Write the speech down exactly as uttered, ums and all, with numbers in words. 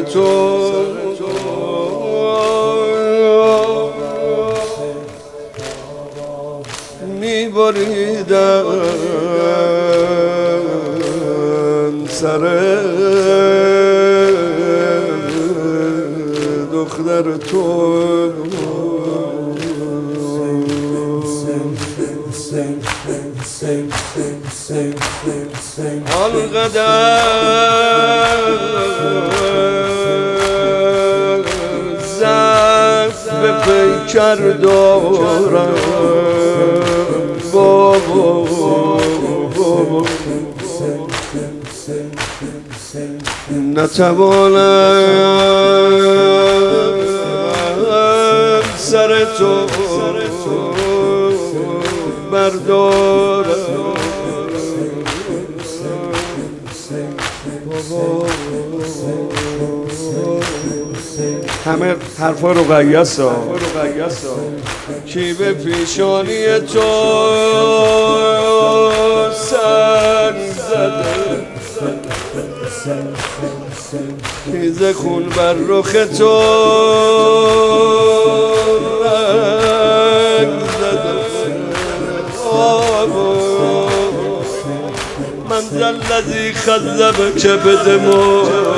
تو میبریدن سر دختر تو آنقدر ضعف به پیکر دارم بابا نتوانم سر تو بردارم همه حرفا رو قیاسا کی به پیشانی تو سنگ زده خیز خون بر رخ تو رنگ زده من ذا الذی خذب که بدمو